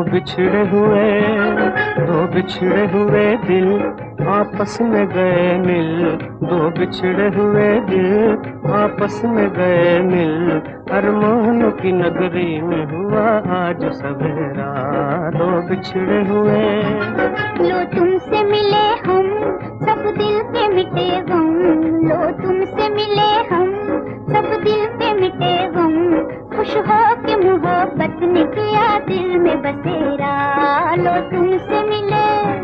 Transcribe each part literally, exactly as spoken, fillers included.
बिछड़े हुए दो बिछड़े हुए दिल आपस में गए मिल। दो बिछड़े हुए दिल आपस में गए मिल। अरमानों की नगरी में हुआ आज सवेरा। दो बिछड़े हुए लो तुमसे मिले हम सब दिल के मिटे गम। लो तुमसे मिले हम सब दिल के मिटे गम। खुश हो के मोहब्बत ने किया दिल में बसेरा। लो तुमसे मिले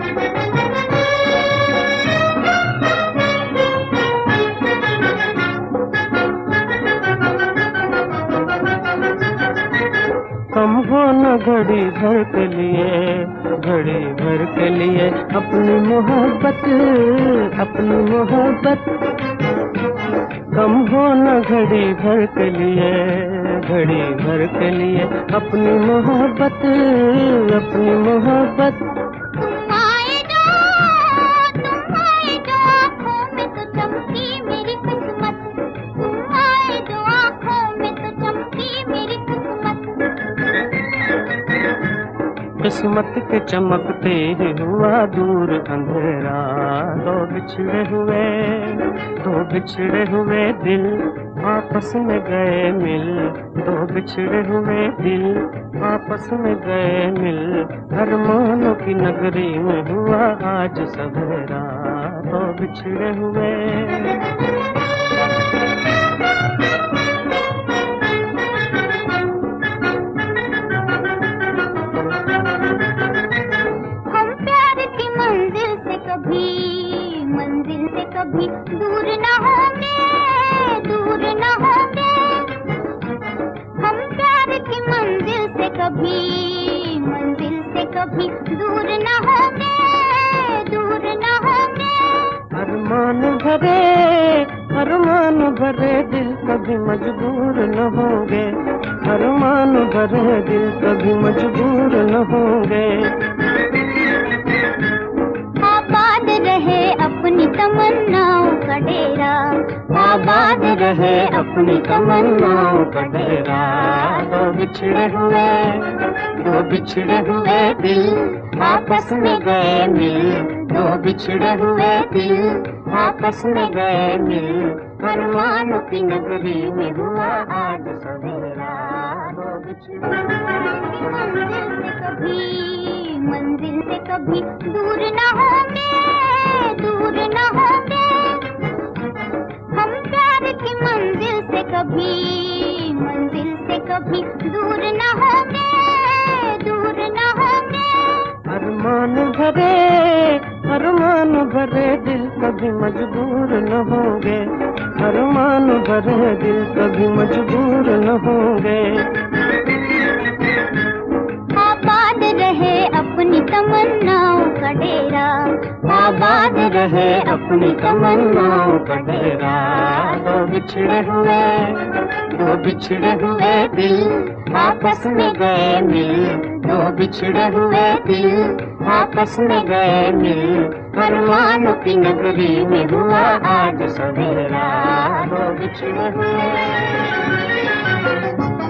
कम हो न घड़ी भर के लिए घड़ी भर के लिए अपनी मोहब्बत अपनी मोहब्बत। कम हो न घड़ी भर के लिए घड़ी भर के लिए अपनी मोहब्बत अपनी मोहब्बत। तुम आए जो तुम आए जो आँखों में तो चमकी मेरी किस्मत। तुम आए जो आँखों में तो चमकी मेरी किस्मत। किस्मत के चमकते ही हुआ दूर अंधेरा। दो बिछड़े हुए दो बिछड़े हुए दिल आपस में गए मिल। दो बिछड़े हुए दिल आपस में गए मिल। अरमानों की नगरी में हुआ आज सवेरा। दो बिछड़े हुए कभी मंजिल से कभी दूर न होंगे दूर न होंगे। हम प्यार की मंजिल से कभी मंजिल से कभी दूर न होंगे दूर न होंगे। अरमान भरे अरमान भरे दिल कभी मजबूर न होंगे। अरमान भरे दिल कभी मजबूर न होंगे। आबाद रहे अपनी तमन्नाओं का डेरा। आबाद रहे अपनी तमन्नाओं का डेरा। दो बिछड़े हुए दो बिछड़े हुए दिल आपस में गए मिल। दो बिछड़े हुए दिल आपस में गए मिल। अरमानों की नगरी में हुआ आज सवेरा। दो बिछड़े मंजिल से कभी मंजिल से कभी दूर न होंगे दूर न होंगे। हम प्यार की मंजिल से कभी मंजिल से कभी दूर न होंगे दूर न होंगे। अरमान भरे अरमान भरे दिल कभी मजबूर न होंगे। अरमान भरे दिल कभी मजबूर न होंगे। आबाद रहे अपनी तमन्नाओं का डेरा। आबाद रहे अपनी तमन्नाओं का डेरा। दो बिछड़े हुए दो बिछड़े हुए दिल आपस में गए मिल। दो बिछड़े हुए दिल आपस में गए मिल। अरमानों की नगरी में हुआ आज सवेरा। दो बिछड़े हुए